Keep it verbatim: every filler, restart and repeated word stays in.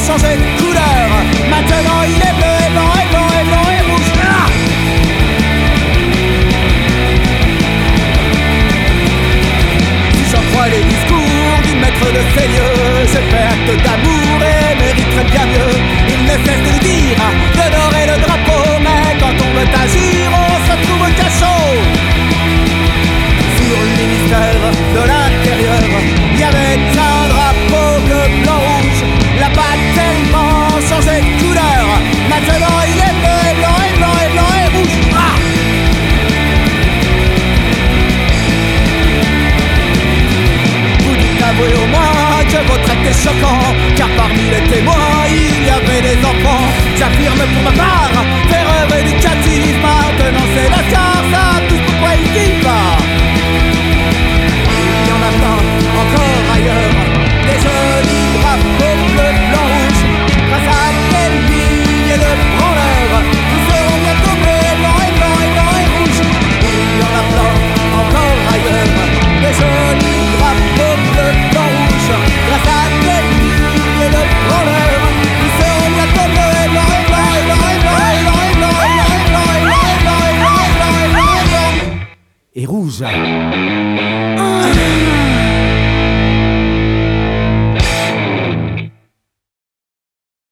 changé de couleur. Maintenant il est bleu et blanc et blanc et blanc et rouge. Ah, si j'en crois les discours du maître de ces lieux, j'ai fait acte d'amour et mériterais bien mieux. Il ne cesse de nous dire d'honorer le drapeau, mais quand on veut agir, on se trouve au cachot. Sur le ministère de l'Intérieur, il y avait un drapeau bleu, blanc, rouge. Là-bas tellement changé de couleur. Maintenant il est bleu et blanc et blanc et blanc et rouge. Ah, vous dites avouez au moins que votre acte est choquant, car parmi les témoins il y avait des enfants. J'affirme pour ma part